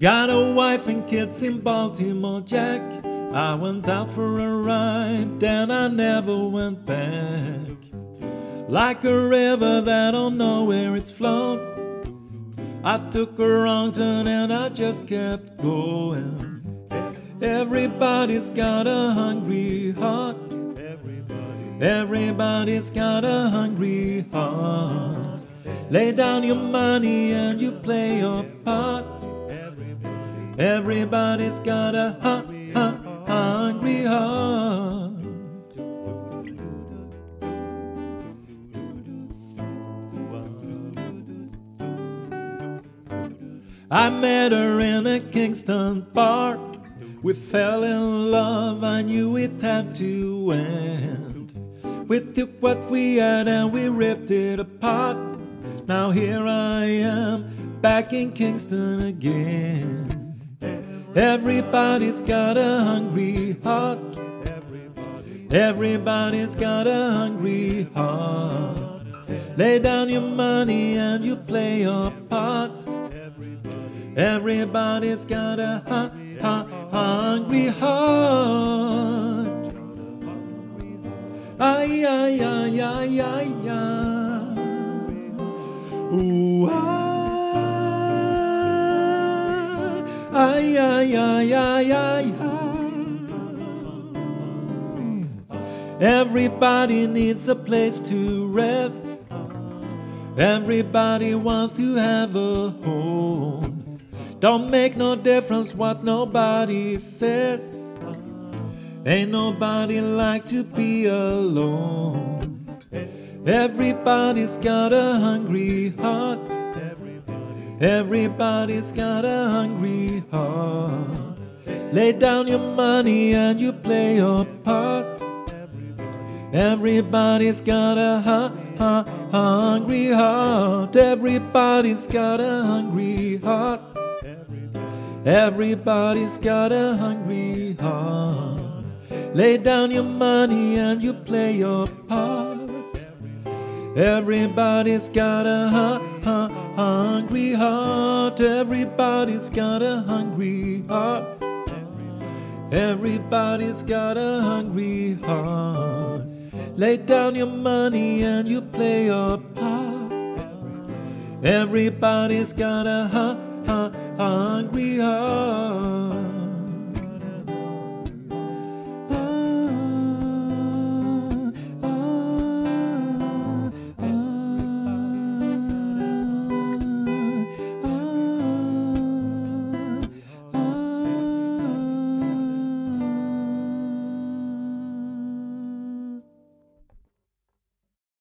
Got a wife and kids in Baltimore, Jack. I went out for a ride, then I never went back. Like a river that don't know where it's flowed, I took a wrong turn and I just kept going. Everybody's got a hungry heart. Everybody's got a hungry heart. Lay down your money and you play your part. Everybody's got a hungry heart. I met her in a Kingston bar. We fell in love, I knew it had to end. We took what we had and we ripped it apart. Now here I am, back in Kingston again. Everybody's got a hungry heart. Everybody's got a hungry heart. Lay down your money and you play your part. Everybody's got a hungry heart. Ay, ay, ay, ay, ay, ay. Ooh, ay, ay, ay, ay, ay, ay. Everybody needs a place to rest. Everybody wants to have a home. Don't make no difference what nobody says. Ain't nobody like to be alone. Everybody's got a hungry heart. Everybody's got a hungry heart. Lay down your money and you play your part. Everybody's got a hungry heart. Everybody's got a hungry heart. Everybody's got a hungry heart. Lay down your money and you play your part. Everybody's got a hungry heart. Everybody's got a hungry heart. Everybody's got a hungry heart. Lay down your money and you play your part. Everybody's got a hungry heart.